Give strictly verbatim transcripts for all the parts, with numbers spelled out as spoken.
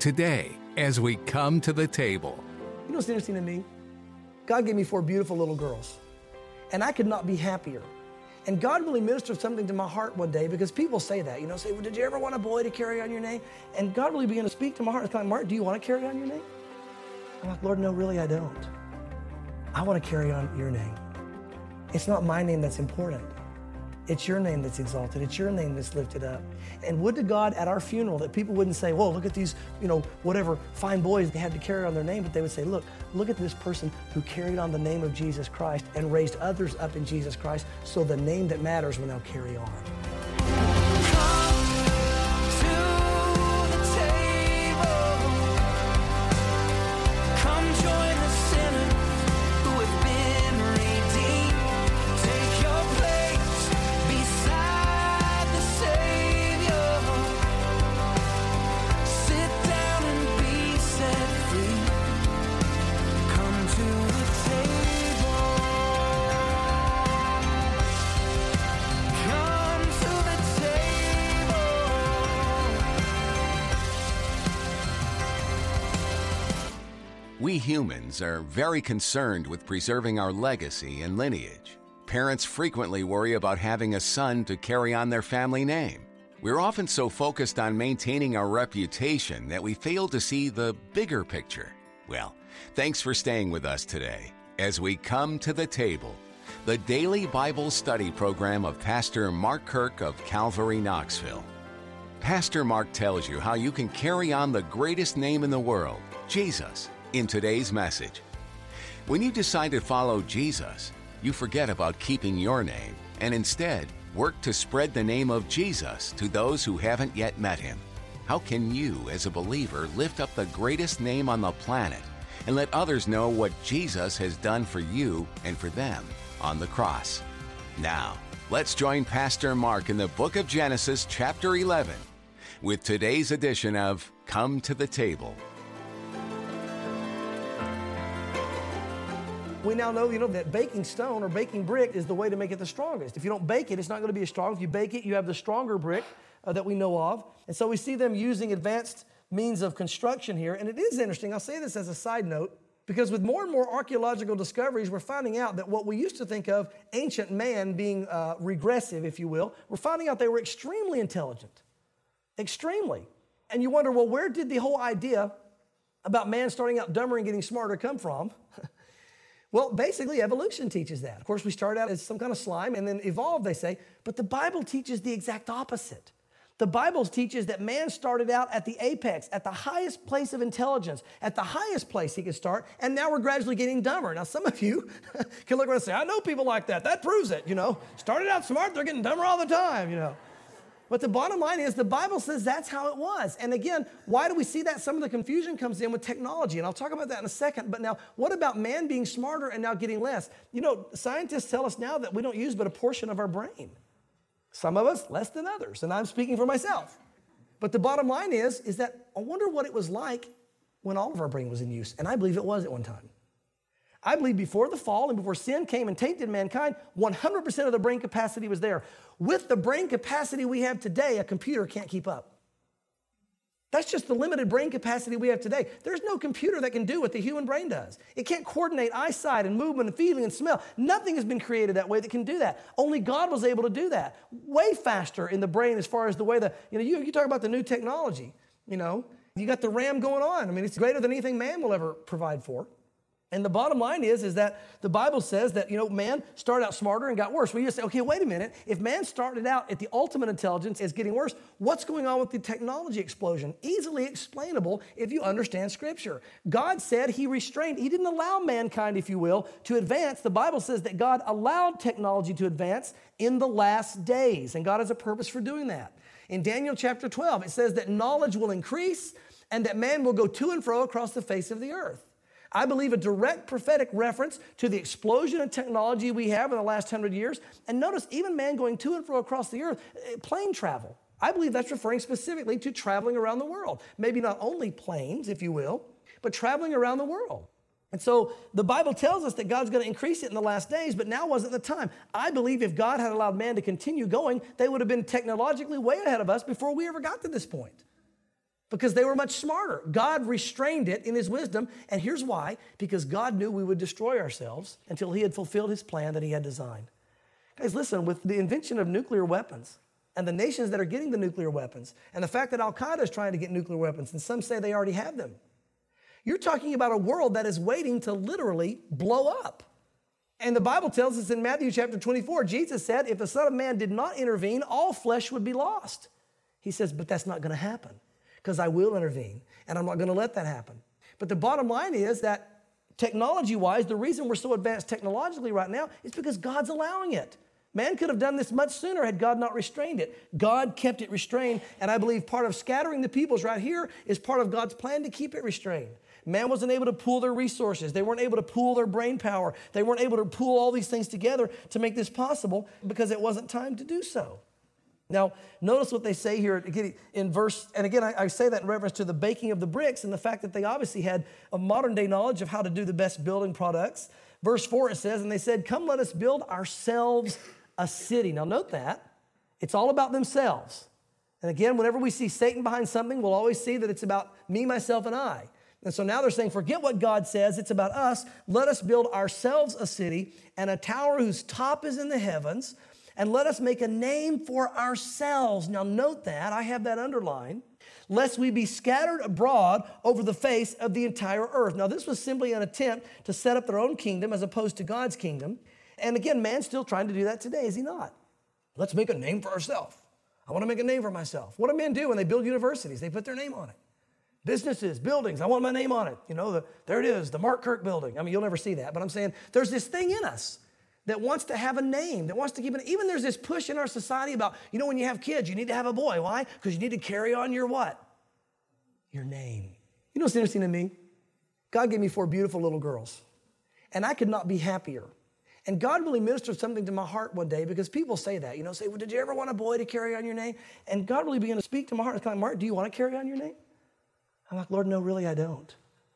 today as we come to the table. You know what's interesting to me? God gave me four beautiful little girls, and I could not be happier. And God really ministered something to my heart one day, because people say that, you know, say, well, did you ever want a boy to carry on your name? And God really began to speak to my heart. It's kind of like, Mark, do you want to carry on your name? I'm like, Lord, no, really, I don't. I want to carry on your name. It's not my name that's important. It's your name that's exalted. It's your name that's lifted up. And would to God at our funeral that people wouldn't say, whoa, look at these, you know, whatever fine boys they had to carry on their name, but they would say, look, look at this person who carried on the name of Jesus Christ and raised others up in Jesus Christ, so the name that matters will now carry on. We humans are very concerned with preserving our legacy and lineage. Parents frequently worry about having a son to carry on their family name. We're often so focused on maintaining our reputation that we fail to see the bigger picture. Well, thanks for staying with us today as we come to the table, the daily Bible study program of Pastor Mark Kirk of Calvary, Knoxville. Pastor Mark tells you how you can carry on the greatest name in the world, Jesus, in today's message. When you decide to follow Jesus, you forget about keeping your name and instead work to spread the name of Jesus to those who haven't yet met him. How can you, as a believer, lift up the greatest name on the planet and let others know what Jesus has done for you and for them on the cross? Now, let's join Pastor Mark in the book of Genesis, chapter eleven, with today's edition of Come to the Table. We now know, you know, that baking stone or baking brick is the way to make it the strongest. If you don't bake it, it's not going to be as strong. If you bake it, you have the stronger brick uh, that we know of. And so we see them using advanced means of construction here. And it is interesting. I'll say this as a side note, because with more and more archaeological discoveries, we're finding out that what we used to think of ancient man being uh, regressive, if you will, we're finding out they were extremely intelligent. Extremely. And you wonder, well, where did the whole idea about man starting out dumber and getting smarter come from? Well, basically, evolution teaches that. Of course, we start out as some kind of slime and then evolve, they say. But the Bible teaches the exact opposite. The Bible teaches that man started out at the apex, at the highest place of intelligence, at the highest place he could start, and now we're gradually getting dumber. Now, some of you can look around and say, I know people like that. That proves it, you know. Started out smart, they're getting dumber all the time, you know. But the bottom line is the Bible says that's how it was. And again, why do we see that? Some of the confusion comes in with technology, and I'll talk about that in a second. But now, what about man being smarter and now getting less? You know, scientists tell us now that we don't use but a portion of our brain. Some of us less than others, and I'm speaking for myself. But the bottom line is, is that I wonder what it was like when all of our brain was in use. And I believe it was at one time. I believe before the fall and before sin came and tainted mankind, one hundred percent of the brain capacity was there. With the brain capacity we have today, a computer can't keep up. That's just the limited brain capacity we have today. There's no computer that can do what the human brain does. It can't coordinate eyesight and movement and feeling and smell. Nothing has been created that way that can do that. Only God was able to do that. Way faster in the brain as far as the way the, you know, you, you talk about the new technology, you know, you got the RAM going on. I mean, it's greater than anything man will ever provide for. And the bottom line is, is that the Bible says that, you know, man started out smarter and got worse. Well, you just say, okay, wait a minute. If man started out at the ultimate intelligence is getting worse, what's going on with the technology explosion? Easily explainable if you understand Scripture. God said he restrained, he didn't allow mankind, if you will, to advance. The Bible says that God allowed technology to advance in the last days, and God has a purpose for doing that. In Daniel chapter twelve, it says that knowledge will increase and that man will go to and fro across the face of the earth. I believe a direct prophetic reference to the explosion of technology we have in the last hundred years. And notice, even man going to and fro across the earth, plane travel. I believe that's referring specifically to traveling around the world. Maybe not only planes, if you will, but traveling around the world. And so the Bible tells us that God's going to increase it in the last days, but now wasn't the time. I believe if God had allowed man to continue going, they would have been technologically way ahead of us before we ever got to this point. because they were much smarter. God restrained it in his wisdom, and here's why. Because God knew we would destroy ourselves until he had fulfilled his plan that he had designed. Guys, listen, with the invention of nuclear weapons and the nations that are getting the nuclear weapons and the fact that Al-Qaeda is trying to get nuclear weapons, and some say they already have them, you're talking about a world that is waiting to literally blow up. And the Bible tells us in Matthew chapter twenty-four, Jesus said, if the Son of Man did not intervene, all flesh would be lost. He says, but that's not going to happen because I will intervene, and I'm not going to let that happen. But the bottom line is that technology-wise, the reason we're so advanced technologically right now is because God's allowing it. Man could have done this much sooner had God not restrained it. God kept it restrained, and I believe part of scattering the peoples right here is part of God's plan to keep it restrained. Man wasn't able to pool their resources. They weren't able to pool their brain power. They weren't able to pool all these things together to make this possible because it wasn't time to do so. Now, notice what they say here in verse, and again, I, I say that in reference to the baking of the bricks and the fact that they obviously had a modern day knowledge of how to do the best building products. Verse four, it says, and they said, come, let us build ourselves a city. Now, note that. It's all about themselves. And again, whenever we see Satan behind something, we'll always see that it's about me, myself, and I. And so now they're saying, forget what God says. It's about us. Let us build ourselves a city and a tower whose top is in the heavens, and let us make a name for ourselves. Now note that. I have that underlined. Lest we be scattered abroad over the face of the entire earth. Now this was simply an attempt to set up their own kingdom as opposed to God's kingdom. And again, man's still trying to do that today, is he not? Let's make a name for ourselves. I want to make a name for myself. What do men do when they build universities? They put their name on it. Businesses, buildings, I want my name on it. You know, the, there it is, the Mark Kirk building. I mean, you'll never see that, but I'm saying there's this thing in us that wants to have a name, that wants to keep it. Even there's this push in our society about, you know, when you have kids, you need to have a boy. Why? Because you need to carry on your what? Your name. You know what's interesting to me? God gave me four beautiful little girls, and I could not be happier. And God really ministered something to my heart one day because people say that, you know, say, well, did you ever want a boy to carry on your name? And God really began to speak to my heart. It's kind of, Mark, do you want to carry on your name? I'm like, Lord, no, really, I don't.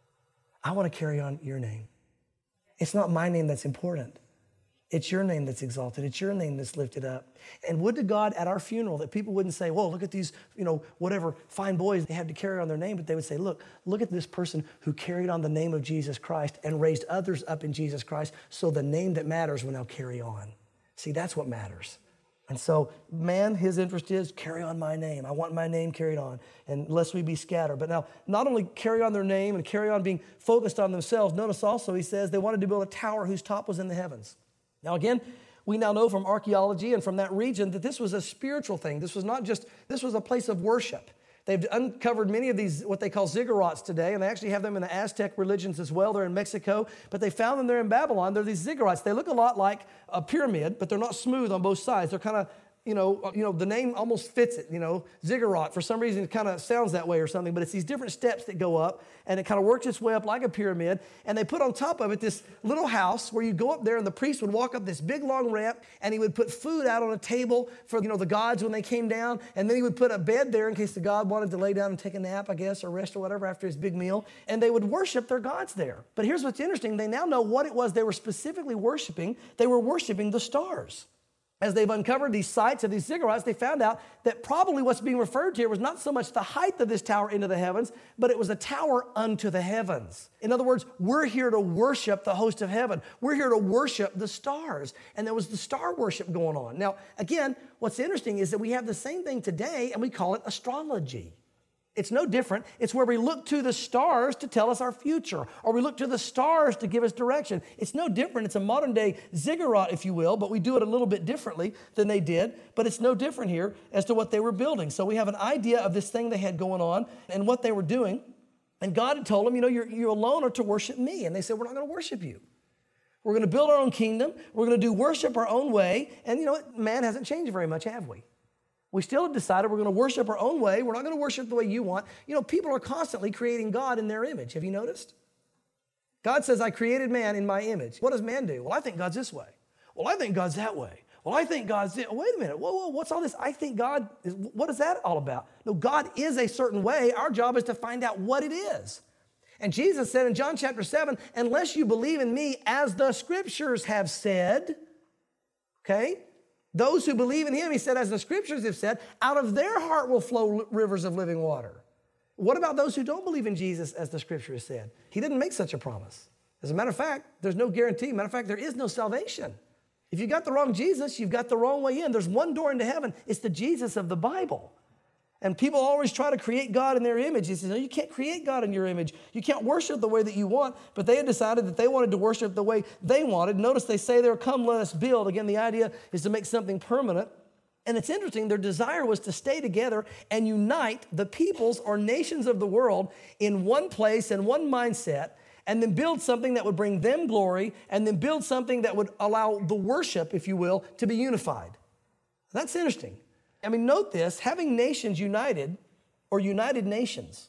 I want to carry on your name. It's not my name that's important. It's your name that's exalted. It's your name that's lifted up. And would to God at our funeral that people wouldn't say, whoa, look at these, you know, whatever fine boys they have to carry on their name, but they would say, look, look at this person who carried on the name of Jesus Christ and raised others up in Jesus Christ, so the name that matters will now carry on. See, that's what matters. And so, man, his interest is carry on my name. I want my name carried on, and lest we be scattered. But now, not only carry on their name and carry on being focused on themselves, notice also he says they wanted to build a tower whose top was in the heavens. Now again, we now know from archaeology and from that region that this was a spiritual thing. This was not just, this was a place of worship. They've uncovered many of these, what they call ziggurats today, and they actually have them in the Aztec religions as well. They're in Mexico, but they found them there in Babylon. They're these ziggurats. They look a lot like a pyramid, but they're not smooth on both sides. They're kind of, you know, you know, the name almost fits it, you know, ziggurat. For some reason, it kind of sounds that way or something, but it's these different steps that go up, and it kind of works its way up like a pyramid, and they put on top of it this little house where you go up there, and the priest would walk up this big, long ramp, and he would put food out on a table for, you know, the gods when they came down, and then he would put a bed there in case the god wanted to lay down and take a nap, I guess, or rest or whatever after his big meal, and they would worship their gods there. But here's what's interesting. They now know what it was they were specifically worshiping. They were worshiping the stars. As they've uncovered these sites of these ziggurats, they found out that probably what's being referred to here was not so much the height of this tower into the heavens, but it was a tower unto the heavens. In other words, we're here to worship the host of heaven. We're here to worship the stars. And there was the star worship going on. Now, again, what's interesting is that we have the same thing today, and we call it astrology. It's no different. It's where we look to the stars to tell us our future, or we look to the stars to give us direction. It's no different. It's a modern day ziggurat, if you will, but we do it a little bit differently than they did. But it's no different here as to what they were building. So we have an idea of this thing they had going on and what they were doing. And God had told them, you know, you're, you alone are to worship me. And they said, we're not going to worship you. We're going to build our own kingdom. We're going to do worship our own way. And you know what? Man hasn't changed very much, have we? We still have decided we're going to worship our own way. We're not going to worship the way you want. You know, people are constantly creating God in their image. Have you noticed? God says, I created man in my image. What does man do? Well, I think God's this way. Well, I think God's that way. Well, I think God's this. Wait a minute. Whoa, whoa, what's all this? I think God is, what is that all about? No, God is a certain way. Our job is to find out what it is. And Jesus said in John chapter seven, unless you believe in me as the scriptures have said, okay? Those who believe in him, he said, as the scriptures have said, out of their heart will flow rivers of living water. What about those who don't believe in Jesus, as the scripture has said? He didn't make such a promise. As a matter of fact, there's no guarantee. Matter of fact, there is no salvation. If you got the wrong Jesus, you've got the wrong way in. There's one door into heaven. It's the Jesus of the Bible. And people always try to create God in their image. He says, no, you can't create God in your image. You can't worship the way that you want. But they had decided that they wanted to worship the way they wanted. Notice they say there, come, let us build. Again, the idea is to make something permanent. And it's interesting, their desire was to stay together and unite the peoples or nations of the world in one place and one mindset, and then build something that would bring them glory, and then build something that would allow the worship, if you will, to be unified. That's interesting. I mean, note this, having nations united or united nations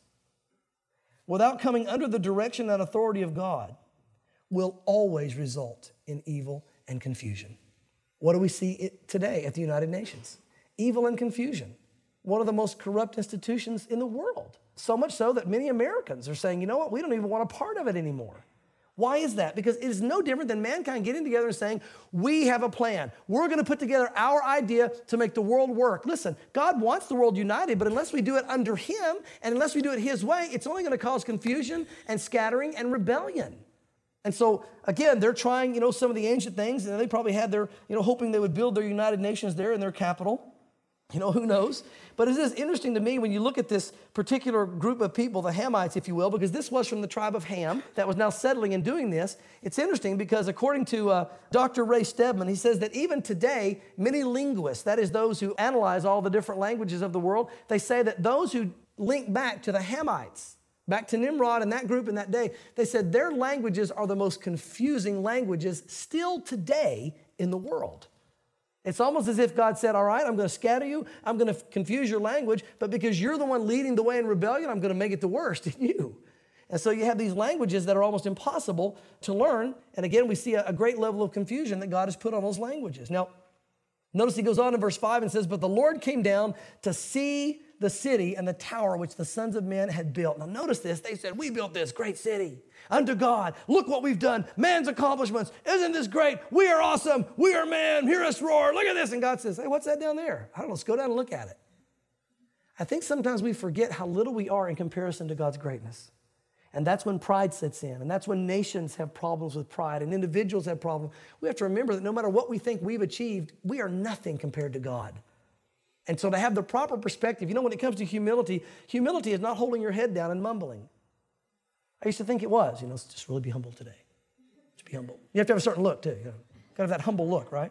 without coming under the direction and authority of God will always result in evil and confusion. What do we see today at the United Nations? Evil and confusion. One of the most corrupt institutions in the world. So much so that many Americans are saying, you know what, we don't even want a part of it anymore. Why is that? Because it is no different than mankind getting together and saying, we have a plan. We're going to put together our idea to make the world work. Listen, God wants the world united, but unless we do it under Him and unless we do it His way, it's only going to cause confusion and scattering and rebellion. And so, again, they're trying, you know, some of the ancient things, and they probably had their, you know, hoping they would build their United Nations there in their capital. You know, who knows? But it is interesting to me when you look at this particular group of people, the Hamites, if you will, because this was from the tribe of Ham that was now settling and doing this. It's interesting because according to uh, Doctor Ray Stedman, he says that even today, many linguists, that is those who analyze all the different languages of the world, they say that those who link back to the Hamites, back to Nimrod and that group in that day, they said their languages are the most confusing languages still today in the world. It's almost as if God said, all right, I'm going to scatter you, I'm going to confuse your language, but because you're the one leading the way in rebellion, I'm going to make it the worst in you. And so you have these languages that are almost impossible to learn. And again, we see a, a great level of confusion that God has put on those languages. Now, notice he goes on in verse five and says, but the Lord came down to see the city and the tower which the sons of men had built. Now notice this, they said, we built this great city unto God. Look what we've done, man's accomplishments. Isn't this great? We are awesome. We are man. Hear us roar. Look at this. And God says, hey, what's that down there? I don't know, let's go down and look at it. I think sometimes we forget how little we are in comparison to God's greatness. And that's when pride sets in. And that's when nations have problems with pride and individuals have problems. We have to remember that no matter what we think we've achieved, we are nothing compared to God. And so to have the proper perspective, you know, when it comes to humility, humility is not holding your head down and mumbling. I used to think it was, you know, let's just really be humble today. Just be humble. You have to have a certain look too. You know, got to have that humble look, right?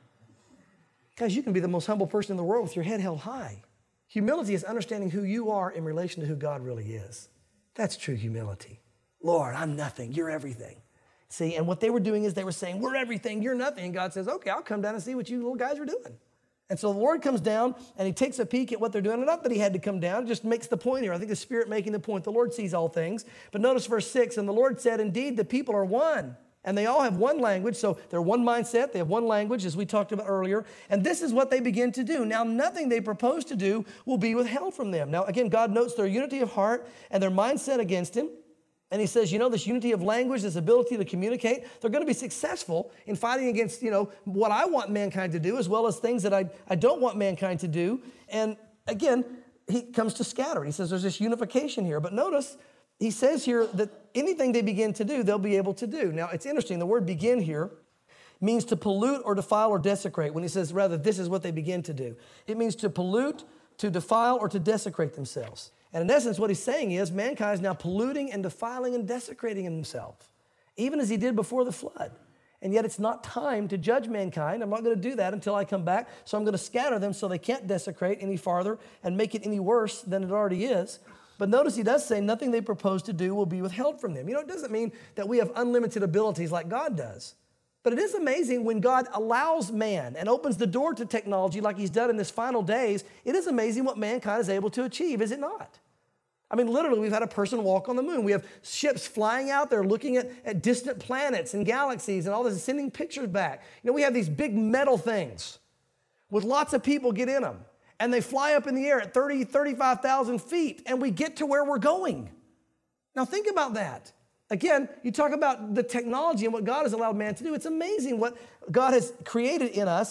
Guys, you can be the most humble person in the world with your head held high. Humility is understanding who you are in relation to who God really is. That's true humility. Lord, I'm nothing. You're everything. See, and what they were doing is they were saying, we're everything. You're nothing. And God says, okay, I'll come down and see what you little guys are doing. And so the Lord comes down and he takes a peek at what they're doing. And not that he had to come down, just makes the point here. I think the Spirit making the point. The Lord sees all things. But notice verse six, and the Lord said, indeed, the people are one. And they all have one language. So they're one mindset. They have one language, as we talked about earlier. And this is what they begin to do. Now, nothing they propose to do will be withheld from them. Now, again, God notes their unity of heart and their mindset against him. And he says, you know, this unity of language, this ability to communicate, they're going to be successful in fighting against, you know, what I want mankind to do, as well as things that I, I don't want mankind to do. And again, he comes to scatter. He says there's this unification here. But notice, he says here that anything they begin to do, they'll be able to do. Now, it's interesting. The word begin here means to pollute or defile or desecrate. When he says, rather, this is what they begin to do. It means to pollute, to defile, or to desecrate themselves. And in essence, what he's saying is mankind is now polluting and defiling and desecrating himself, even as he did before the flood. And yet it's not time to judge mankind. I'm not going to do that until I come back. So I'm going to scatter them so they can't desecrate any farther and make it any worse than it already is. But notice he does say nothing they propose to do will be withheld from them. You know, it doesn't mean that we have unlimited abilities like God does. But it is amazing when God allows man and opens the door to technology like he's done in this final days. It is amazing what mankind is able to achieve, is it not? I mean, literally, we've had a person walk on the moon. We have ships flying out there looking at, at distant planets and galaxies and all this and sending pictures back. You know, we have these big metal things with lots of people get in them. And they fly up in the air at thirty, thirty-five thousand feet, and we get to where we're going. Now, think about that. Again, you talk about the technology and what God has allowed man to do. It's amazing what God has created in us. If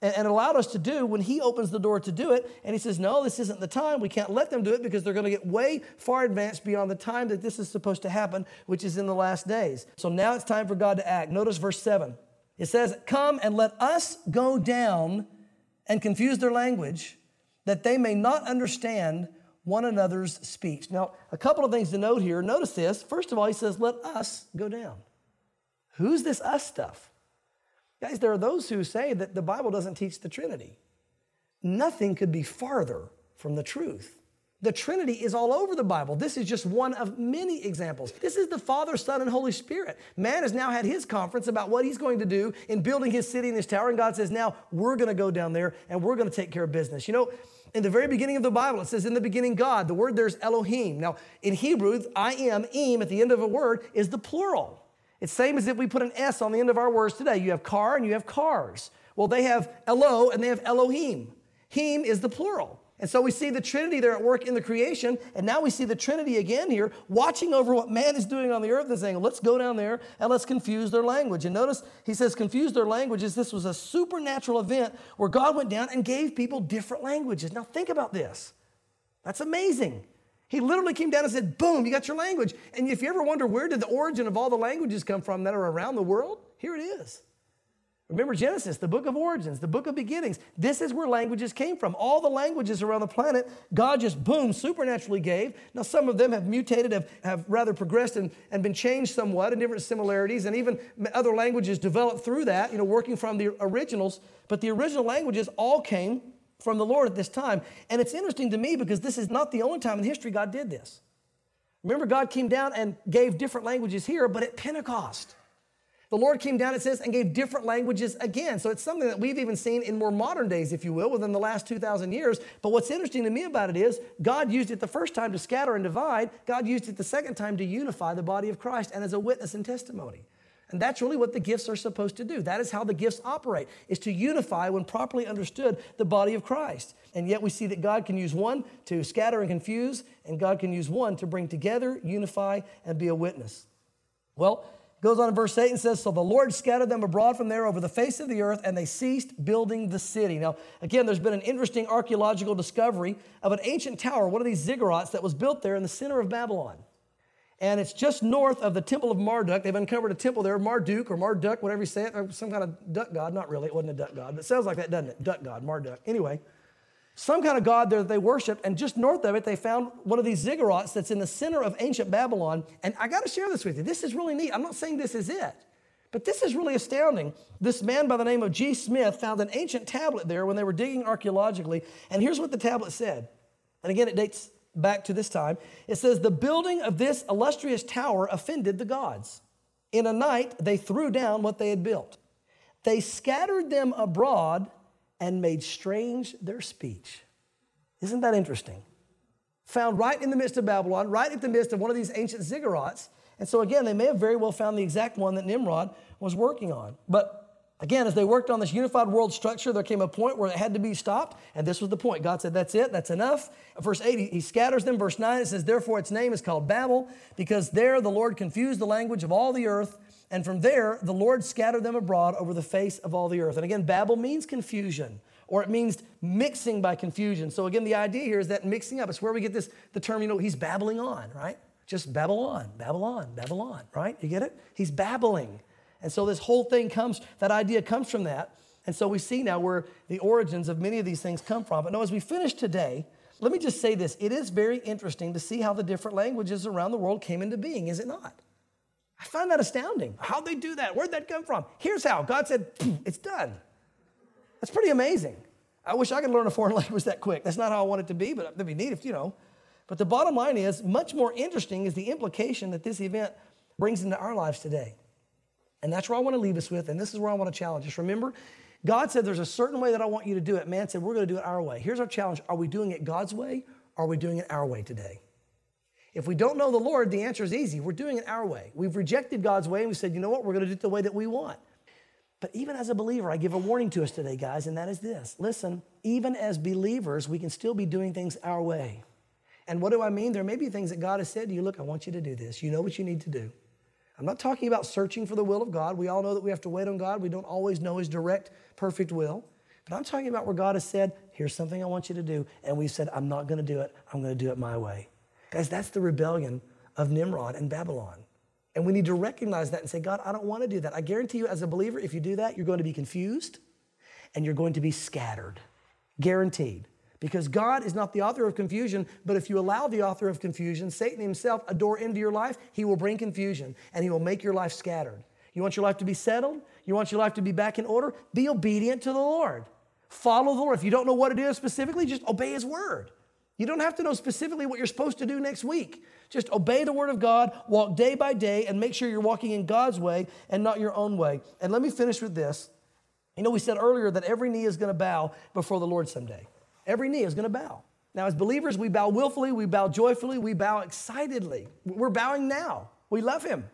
and, and allowed us to do when he opens the door to do it. And he says, no, this isn't the time. We can't let them do it because they're going to get way far advanced beyond the time that this is supposed to happen, which is in the last days. So now it's time for God to act. Notice verse seven. It says, come and let us go down and confuse their language, that they may not understand one another's speech. Now, a couple of things to note here. Notice this. First of all, he says, let us go down. Who's this us stuff? Guys, there are those who say that the Bible doesn't teach the Trinity. Nothing could be farther from the truth. The Trinity is all over the Bible. This is just one of many examples. This is the Father, Son, and Holy Spirit. Man has now had his conference about what he's going to do in building his city and his tower, and God says, now we're going to go down there and we're going to take care of business. You know, in the very beginning of the Bible, it says, in the beginning, God. The word there's Elohim. Now, in Hebrew, I am, im, at the end of a word, is the plural. It's same as if we put an S on the end of our words today. You have car and you have cars. Well, they have Elo and they have Elohim. Him is the plural. And so we see the Trinity there at work in the creation, and now we see the Trinity again here, watching over what man is doing on the earth and saying, let's go down there and let's confuse their language. And notice he says confuse their languages. This was a supernatural event where God went down and gave people different languages. Now think about this. That's amazing. He literally came down and said, boom, you got your language. And if you ever wonder where did the origin of all the languages come from that are around the world, here it is. Remember Genesis, the book of origins, the book of beginnings. This is where languages came from. All the languages around the planet, God just, boom, supernaturally gave. Now, some of them have mutated, have, have rather progressed and, and been changed somewhat in different similarities, and even other languages developed through that, you know, working from the originals. But the original languages all came from the Lord at this time. And it's interesting to me because this is not the only time in history God did this. Remember, God came down and gave different languages here, but at Pentecost, the Lord came down, it says, and gave different languages again. So it's something that we've even seen in more modern days, if you will, within the last two thousand years. But what's interesting to me about it is God used it the first time to scatter and divide. God used it the second time to unify the body of Christ and as a witness and testimony. And that's really what the gifts are supposed to do. That is how the gifts operate, is to unify, when properly understood, the body of Christ. And yet we see that God can use one to scatter and confuse, and God can use one to bring together, unify, and be a witness. Well, goes on in verse eight and says, so the Lord scattered them abroad from there over the face of the earth, and they ceased building the city. Now, again, there's been an interesting archaeological discovery of an ancient tower, one of these ziggurats that was built there in the center of Babylon. And it's just north of the temple of Marduk. They've uncovered a temple there, Marduk or Marduk, whatever you say it, or some kind of duck god. Not really, it wasn't a duck god, but it sounds like that, doesn't it? Duck god, Marduk. Anyway, some kind of god there that they worshiped, and just north of it, they found one of these ziggurats that's in the center of ancient Babylon. And I got to share this with you. This is really neat. I'm not saying this is it, but this is really astounding. This man by the name of G. Smith found an ancient tablet there when they were digging archaeologically, and here's what the tablet said. And again, it dates back to this time. It says, the building of this illustrious tower offended the gods. In a night, they threw down what they had built. They scattered them abroad and made strange their speech. Isn't that interesting? Found right in the midst of Babylon, right in the midst of one of these ancient ziggurats. And so again, they may have very well found the exact one that Nimrod was working on. But again, as they worked on this unified world structure, there came a point where it had to be stopped, and this was the point. God said, that's it, that's enough. Verse eight, he, he scatters them. Verse nine, it says, therefore its name is called Babel, because there the Lord confused the language of all the earth, and from there the Lord scattered them abroad over the face of all the earth. And again, Babel means confusion, or it means mixing by confusion. So again, the idea here is that mixing up. It's where we get this, the term, you know, he's babbling on, right? Just Babylon, Babylon, Babylon, right? You get it? He's babbling. And so this whole thing comes, that idea comes from that. And so we see now where the origins of many of these things come from. But no, as we finish today, let me just say this. It is very interesting to see how the different languages around the world came into being, is it not? I find that astounding. How'd they do that? Where'd that come from? Here's how. God said, it's done. That's pretty amazing. I wish I could learn a foreign language that quick. That's not how I want it to be, but that'd be neat if, you know. But the bottom line is, much more interesting is the implication that this event brings into our lives today. And that's where I want to leave us with, and this is where I want to challenge us. Remember, God said there's a certain way that I want you to do it. Man said we're going to do it our way. Here's our challenge. Are we doing it God's way, or are we doing it our way today? If we don't know the Lord, the answer is easy. We're doing it our way. We've rejected God's way, and we said, you know what, we're going to do it the way that we want. But even as a believer, I give a warning to us today, guys, and that is this. Listen, even as believers, we can still be doing things our way. And what do I mean? There may be things that God has said to you, look, I want you to do this. You know what you need to do. I'm not talking about searching for the will of God. We all know that we have to wait on God. We don't always know His direct, perfect will. But I'm talking about where God has said, here's something I want you to do. And we've said, I'm not going to do it. I'm going to do it my way. Guys, that's the rebellion of Nimrod and Babylon. And we need to recognize that and say, God, I don't want to do that. I guarantee you as a believer, if you do that, you're going to be confused and you're going to be scattered. Guaranteed. Because God is not the author of confusion, but if you allow the author of confusion, Satan himself, a door into your life, he will bring confusion and he will make your life scattered. You want your life to be settled? You want your life to be back in order? Be obedient to the Lord. Follow the Lord. If you don't know what it is specifically, just obey his word. You don't have to know specifically what you're supposed to do next week. Just obey the word of God, walk day by day, and make sure you're walking in God's way and not your own way. And let me finish with this. You know, we said earlier that every knee is going to bow before the Lord someday. Every knee is going to bow. Now, as believers, we bow willfully, we bow joyfully, we bow excitedly. We're bowing now. We love him.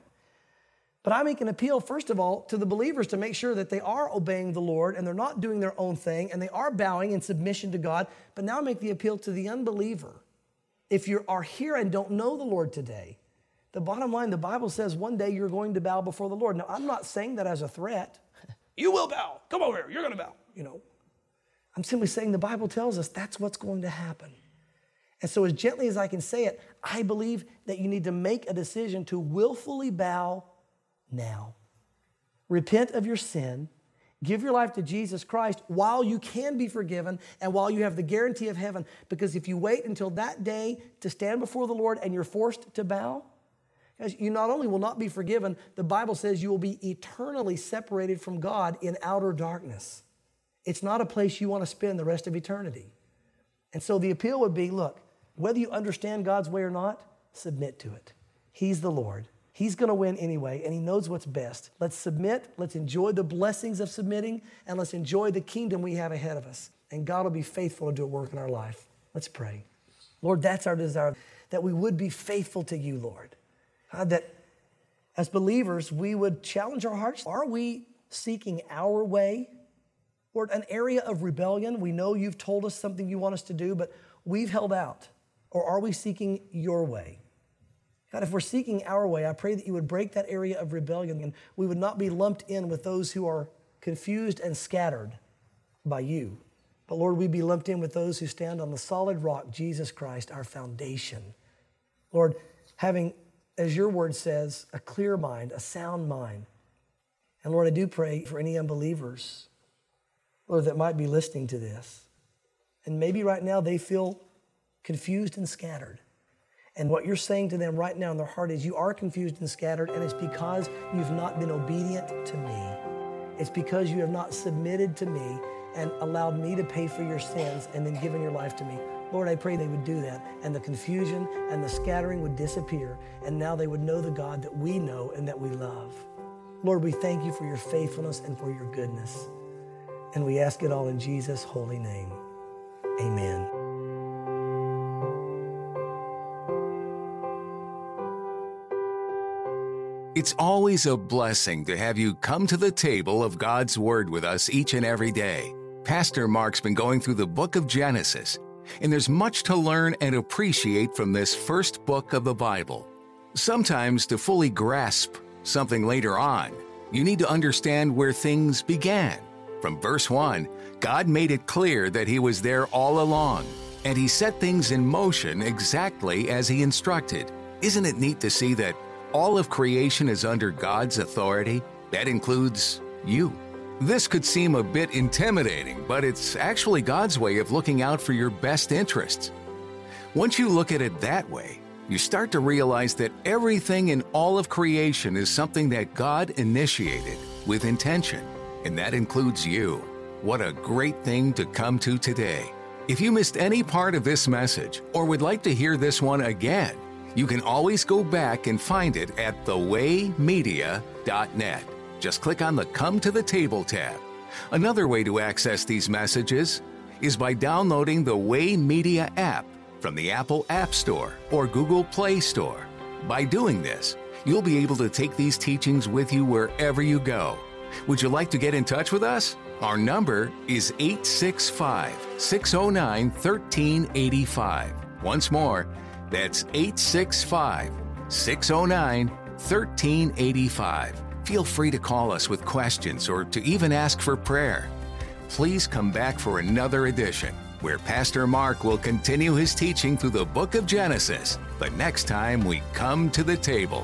But I make an appeal, first of all, to the believers to make sure that they are obeying the Lord and they're not doing their own thing and they are bowing in submission to God. But now I make the appeal to the unbeliever. If you are here and don't know the Lord today, the bottom line, the Bible says one day you're going to bow before the Lord. Now, I'm not saying that as a threat. You will bow. Come over here. You're going to bow. You know, I'm simply saying the Bible tells us that's what's going to happen. And so as gently as I can say it, I believe that you need to make a decision to willfully bow now. Repent of your sin. Give your life to Jesus Christ while you can be forgiven and while you have the guarantee of heaven. Because if you wait until that day to stand before the Lord and you're forced to bow, guys, you not only will not be forgiven, the Bible says you will be eternally separated from God in outer darkness. It's not a place you want to spend the rest of eternity. And so the appeal would be, look, whether you understand God's way or not, submit to it. He's the Lord. He's going to win anyway, and he knows what's best. Let's submit. Let's enjoy the blessings of submitting, and let's enjoy the kingdom we have ahead of us. And God will be faithful to do a work in our life. Let's pray. Lord, that's our desire, that we would be faithful to you, Lord. God, that as believers, we would challenge our hearts. Are we seeking our way? Lord, an area of rebellion, we know you've told us something you want us to do, but we've held out. Or are we seeking your way? God, if we're seeking our way, I pray that you would break that area of rebellion and we would not be lumped in with those who are confused and scattered by you. But Lord, we'd be lumped in with those who stand on the solid rock, Jesus Christ, our foundation. Lord, having, as your word says, a clear mind, a sound mind. And Lord, I do pray for any unbelievers, Lord, that might be listening to this. And maybe right now they feel confused and scattered. And what you're saying to them right now in their heart is you are confused and scattered, and it's because you've not been obedient to me. It's because you have not submitted to me and allowed me to pay for your sins and then given your life to me. Lord, I pray they would do that, and the confusion and the scattering would disappear, and now they would know the God that we know and that we love. Lord, we thank you for your faithfulness and for your goodness. And we ask it all in Jesus' holy name. Amen. It's always a blessing to have you come to the table of God's Word with us each and every day. Pastor Mark's been going through the book of Genesis, and there's much to learn and appreciate from this first book of the Bible. Sometimes to fully grasp something later on, you need to understand where things began. From verse one, God made it clear that he was there all along, and he set things in motion exactly as he instructed. Isn't it neat to see that all of creation is under God's authority? That includes you. This could seem a bit intimidating, but it's actually God's way of looking out for your best interests. Once you look at it that way, you start to realize that everything in all of creation is something that God initiated with intention, and that includes you. What a great thing to come to today. If you missed any part of this message or would like to hear this one again, you can always go back and find it at the way media dot net. Just click on the Come to the Table tab. Another way to access these messages is by downloading the Way Media app from the Apple App Store or Google Play Store. By doing this, you'll be able to take these teachings with you wherever you go. Would you like to get in touch with us? Our number is eight six five, six oh nine, one three eight five. Once more, that's eight six five, six oh nine, one three eight five. Feel free to call us with questions or to even ask for prayer. please come back for another edition where Pastor Mark will continue his teaching through the book of Genesis. The next time we come to the table.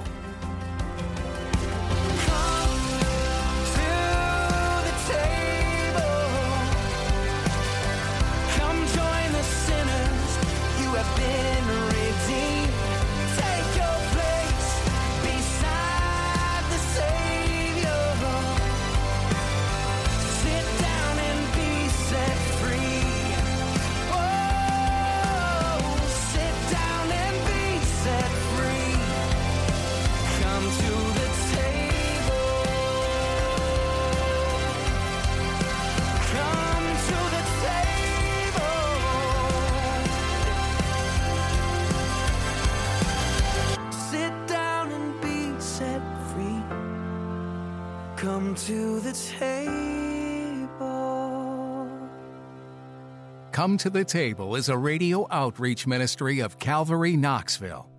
Come to the table. Come to the Table is a radio outreach ministry of Calvary Knoxville.